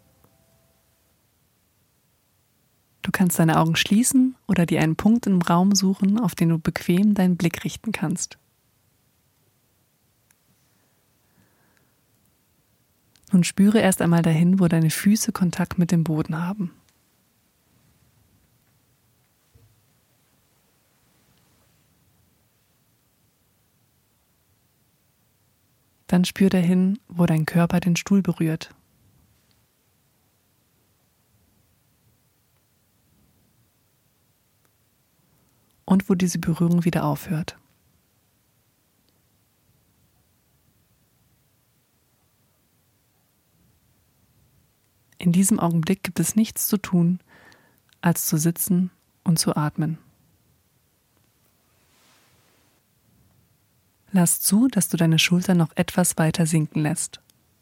Du kannst deine Augen schließen oder dir einen Punkt im Raum suchen, auf den du bequem deinen Blick richten kannst. Nun spüre erst einmal dahin, wo deine Füße Kontakt mit dem Boden haben. Dann spür dahin, wo dein Körper den Stuhl berührt. Und wo diese Berührung wieder aufhört. In diesem Augenblick gibt es nichts zu tun, als zu sitzen und zu atmen. Lass zu, dass du deine Schultern noch etwas weiter sinken lässt.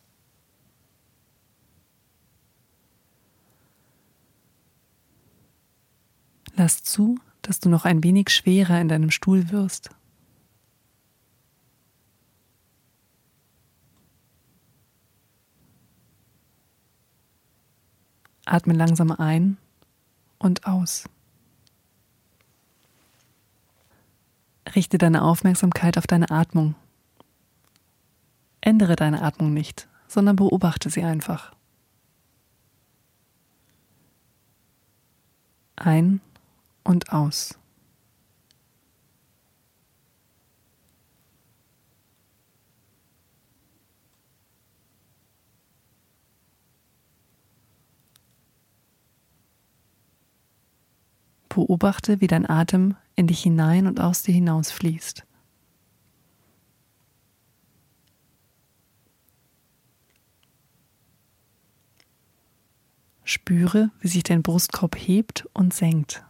Lass zu, dass du noch ein wenig schwerer in deinem Stuhl wirst. Atme langsam ein und aus. Richte deine Aufmerksamkeit auf deine Atmung. Ändere deine Atmung nicht, sondern beobachte sie einfach. Ein und aus. Beobachte, wie dein Atem in dich hinein und aus dir hinaus fließt. Spüre, wie sich dein Brustkorb hebt und senkt.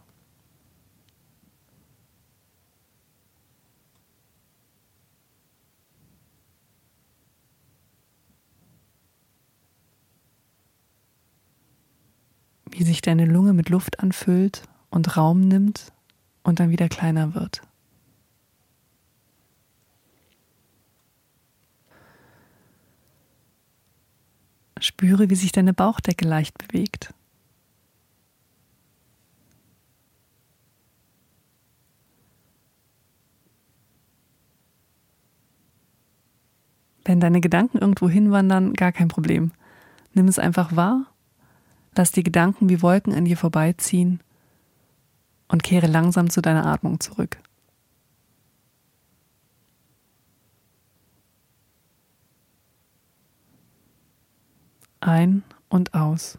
Wie sich deine Lunge mit Luft anfüllt und Raum nimmt und dann wieder kleiner wird. Spüre, wie sich deine Bauchdecke leicht bewegt. Wenn deine Gedanken irgendwo hinwandern, gar kein Problem. Nimm es einfach wahr, lass die Gedanken wie Wolken an dir vorbeiziehen und kehre langsam zu deiner Atmung zurück. Ein und aus.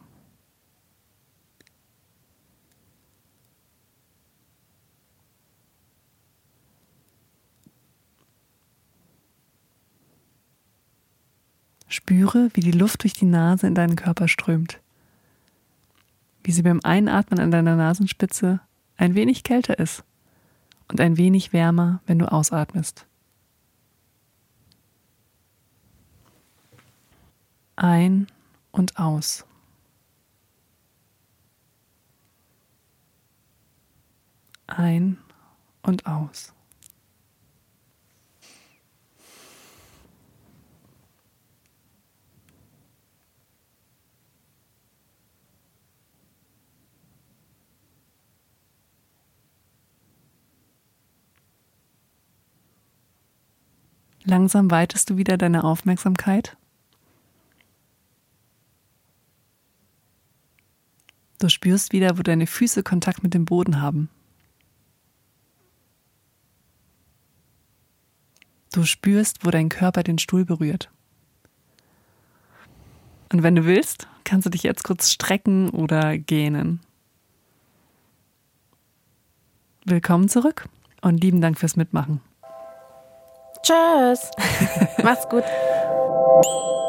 Spüre, wie die Luft durch die Nase in deinen Körper strömt. Wie sie beim Einatmen an deiner Nasenspitze ein wenig kälter ist und ein wenig wärmer, wenn du ausatmest. Ein und aus. Ein und aus. Langsam weitest du wieder deine Aufmerksamkeit. Du spürst wieder, wo deine Füße Kontakt mit dem Boden haben. Du spürst, wo dein Körper den Stuhl berührt. Und wenn du willst, kannst du dich jetzt kurz strecken oder gähnen. Willkommen zurück und lieben Dank fürs Mitmachen. Tschüss. Mach's gut.